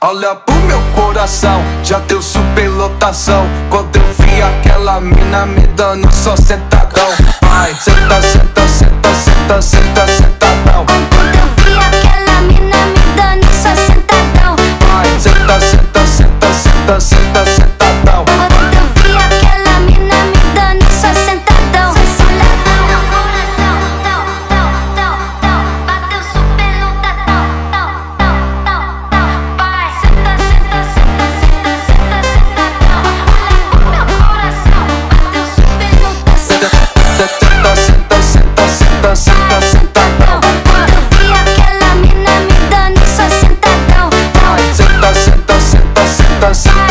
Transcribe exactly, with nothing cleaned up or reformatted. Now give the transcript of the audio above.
Olha pro meu coração, já deu superlotação. Quando eu vi aquela mina me dando só sentadão. Vai, senta, senta, senta, senta, senta, sentadão. Quando eu vi aquela mina me dando só sentadão. Vai, senta, senta, senta, senta, senta, sentadão. Quando eu vi aquela mina me dando só sentadão. Olha pro meu coração, tão, tão, tão, tão. Bateu superlotação, tão, tão, tão, tão. Vai, senta, senta, senta, senta, senta, sentadão. Olha pro meu coração, bateu superlotação. Senta, senta, senta, senta, senta, sentadão. Quando eu vi aquela mina me dando só sentadão. Vai, senta, senta, senta, senta, senta.